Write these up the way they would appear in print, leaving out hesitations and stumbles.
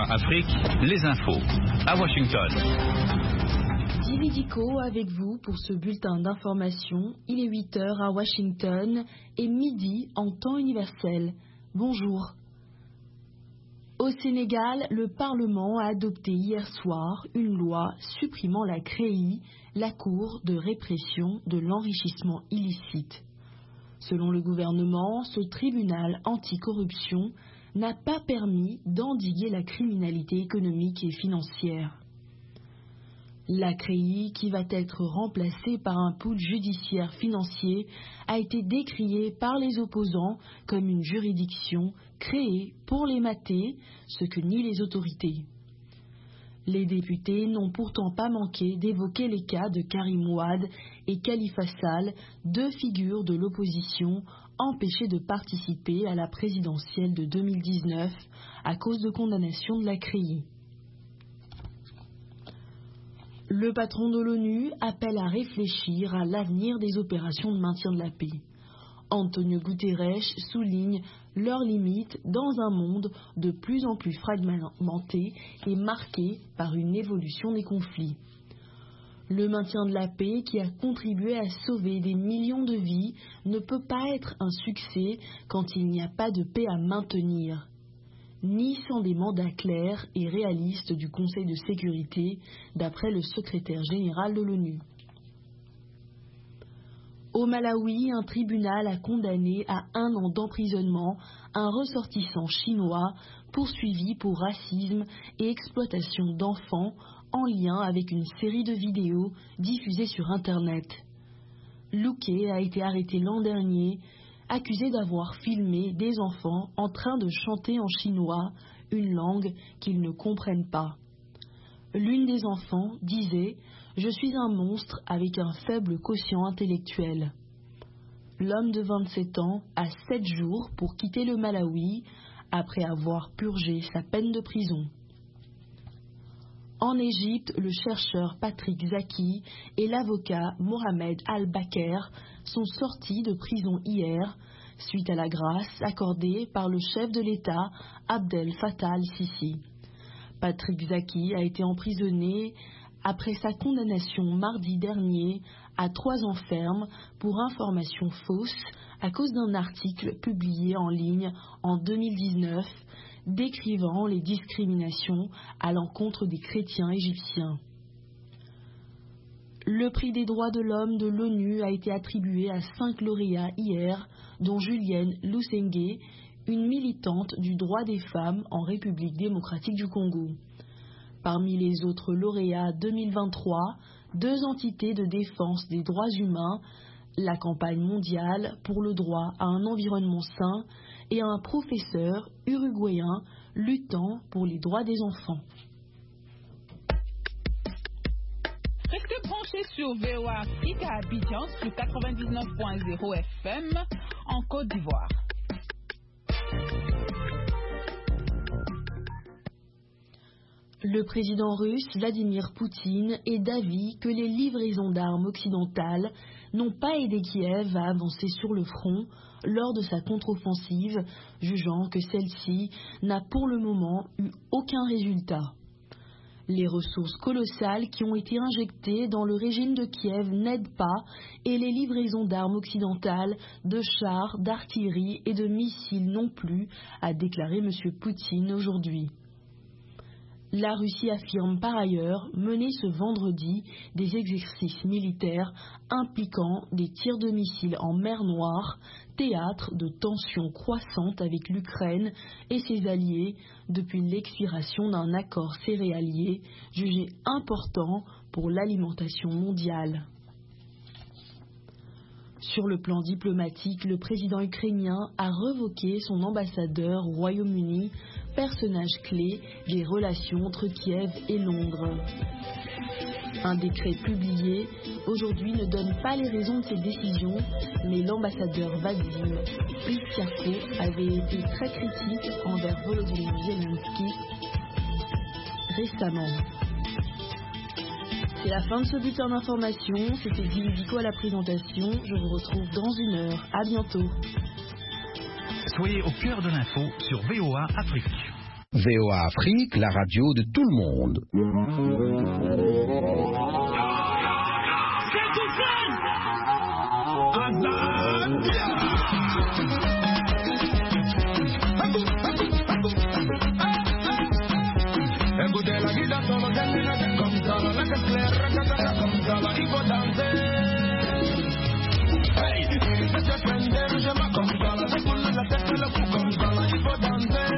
Afrique, les infos. À Washington. Dividico avec vous pour ce bulletin d'information. Il est 8h à Washington et midi en temps universel. Bonjour. Au Sénégal, le Parlement a adopté hier soir une loi supprimant la CREI, la Cour de répression de l'enrichissement illicite. Selon le gouvernement, ce tribunal anticorruption n'a pas permis d'endiguer la criminalité économique et financière. La CREI, qui va être remplacée par un pool judiciaire financier, a été décriée par les opposants comme une juridiction créée pour les mater, ce que nient les autorités. Les députés n'ont pourtant pas manqué d'évoquer les cas de Karim Wade et Khalifa Sall, deux figures de l'opposition empêchées de participer à la présidentielle de 2019 à cause de condamnations de la CREI. Le patron de l'ONU appelle à réfléchir à l'avenir des opérations de maintien de la paix. Antonio Guterres souligne leurs limites dans un monde de plus en plus fragmenté et marqué par une évolution des conflits. Le maintien de la paix, qui a contribué à sauver des millions de vies, ne peut pas être un succès quand il n'y a pas de paix à maintenir, ni sans des mandats clairs et réalistes du Conseil de sécurité, d'après le secrétaire général de l'ONU. Au Malawi, un tribunal a condamné à 1 an d'emprisonnement un ressortissant chinois poursuivi pour racisme et exploitation d'enfants en lien avec une série de vidéos diffusées sur Internet. Luque a été arrêté l'an dernier, accusé d'avoir filmé des enfants en train de chanter en chinois, une langue qu'ils ne comprennent pas. L'une des enfants disait « Je suis un monstre avec un faible quotient intellectuel ». L'homme de 27 ans a 7 jours pour quitter le Malawi après avoir purgé sa peine de prison. En Égypte, le chercheur Patrick Zaki et l'avocat Mohamed Al-Baker sont sortis de prison hier suite à la grâce accordée par le chef de l'État Abdel Fattah al-Sisi. Patrick Zaki a été emprisonné après sa condamnation mardi dernier à 3 ans ferme pour information fausse à cause d'un article publié en ligne en 2019 décrivant les discriminations à l'encontre des chrétiens égyptiens. Le prix des droits de l'homme de l'ONU a été attribué à 5 lauréats hier, dont Julienne Lusenge, une militante du droit des femmes en République démocratique du Congo. Parmi les autres lauréats 2023, 2 entités de défense des droits humains, la campagne mondiale pour le droit à un environnement sain et un professeur uruguayen luttant pour les droits des enfants. Restez branchés sur VOA Afrique à Abidjan sur 99.0 FM en Côte d'Ivoire. Le président russe Vladimir Poutine est d'avis que les livraisons d'armes occidentales n'ont pas aidé Kiev à avancer sur le front lors de sa contre-offensive, jugeant que celle-ci n'a pour le moment eu aucun résultat. Les ressources colossales qui ont été injectées dans le régime de Kiev n'aident pas et les livraisons d'armes occidentales, de chars, d'artillerie et de missiles non plus, a déclaré M. Poutine aujourd'hui. La Russie affirme par ailleurs mener ce vendredi des exercices militaires impliquant des tirs de missiles en mer Noire, théâtre de tensions croissantes avec l'Ukraine et ses alliés depuis l'expiration d'un accord céréalier jugé important pour l'alimentation mondiale. Sur le plan diplomatique, le président ukrainien a revoqué son ambassadeur au Royaume-Uni, personnage clé des relations entre Kiev et Londres. Un décret publié aujourd'hui ne donne pas les raisons de cette décision, mais l'ambassadeur Vadim Pristiako avait été très critique envers Volodymyr Zelensky récemment. C'est la fin de ce bulletin d'information. C'était Dividico à la présentation. Je vous retrouve dans 1 heure. À bientôt. Soyez au cœur de l'info sur VOA Afrique. VOA Afrique, la radio de tout le monde. Écoutez la guitare solo cantine comme ça, la casse comme ça, il faut danser. Hey, je te prends, je m'accorde comme ça, je coule la tête, le cou comme ça, il faut danser.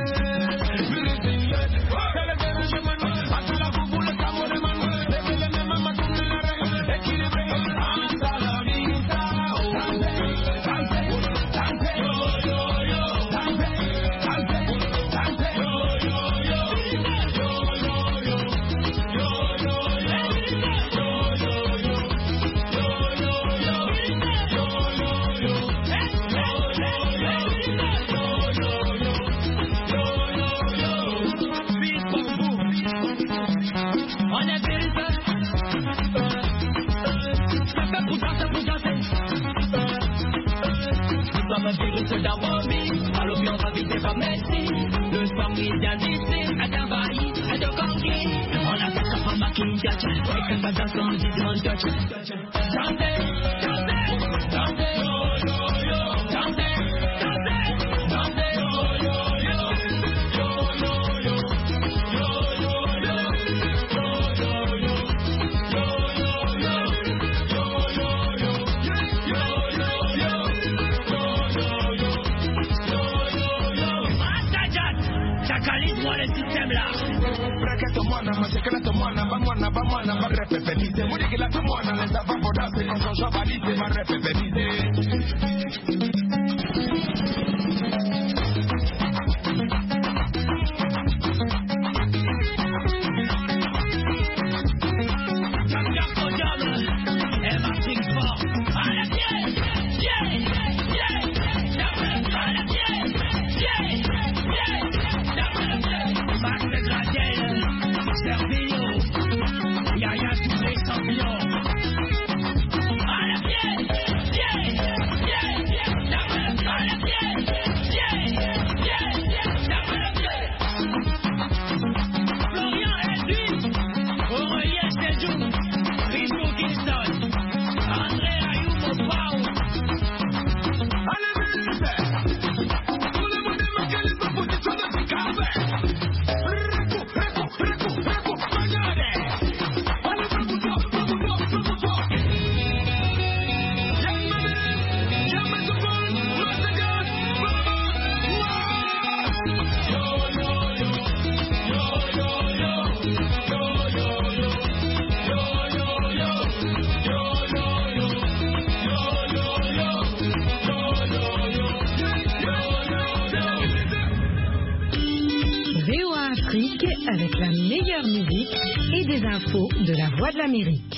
Avec la meilleure musique et des infos de la Voix de l'Amérique.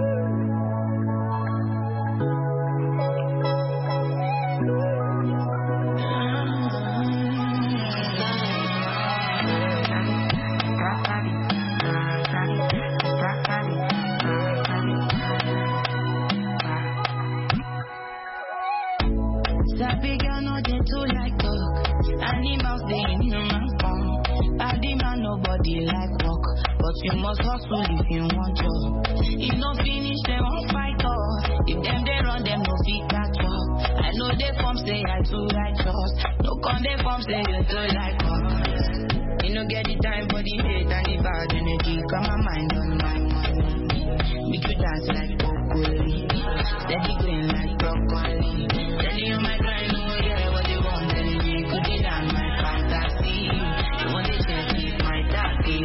You must hustle if you want to. If no finish, they won't fight off. If them they run, them no fit catch up. I know they come say I too righteous. No come they come say you too like us. You no get the time for the hate and the bad energy. Got my mind on my money. Make you dance like broccoli. Steady green like broccoli. Telling you my grind, oh yeah, what they want. Telling me could be down my fantasy. They want to keep my tacky.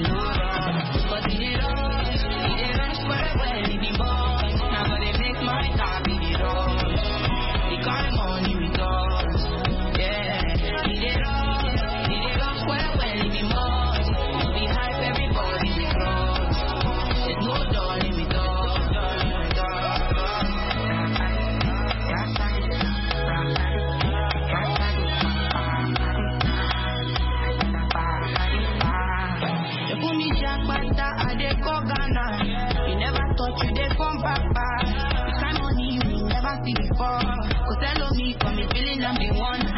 Cause tell me, come me feeling I'm the one.